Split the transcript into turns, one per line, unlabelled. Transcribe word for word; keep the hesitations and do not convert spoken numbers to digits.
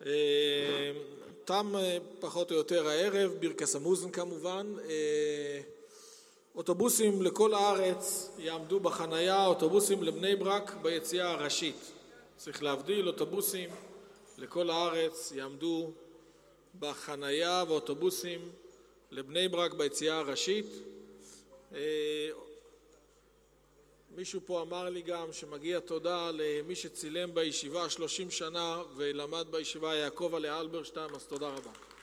תם פחות או יותר הערב, ברכס המוזן כמובן. אוטובוסים לכל הארץ יעמדו בחנייה, אוטובוסים לבני ברק ביציאה הראשית. צריך להבדיל, אוטובוסים לכל הארץ יעמדו בחנייה ואוטובוסים לבני ברק ביציאה הראשית. מישהו פה אמר לי גם שמגיע תודה למי שצילם בישיבה שלושים שנה ולמד בישיבה יעקב עלי אלברשטיין, אז תודה רבה.